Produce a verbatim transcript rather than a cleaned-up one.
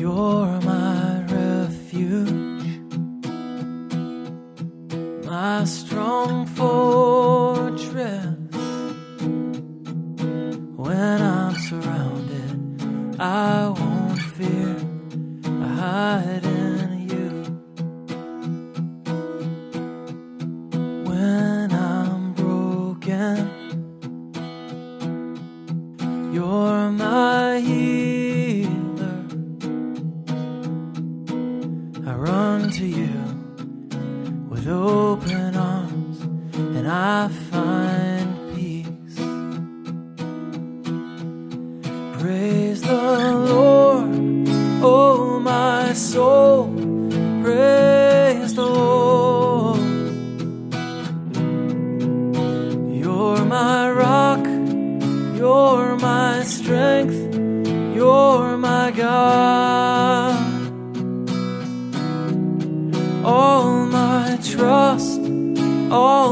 You're my refuge, my strong fortress. When I'm surrounded, I won't fear. I hide in you. When I'm broken, you're my healer. I run to you with open arms, and I find peace. Praise the Lord, oh my soul, praise the Lord. You're my rock, you're my strength, you're my God. All my trust, all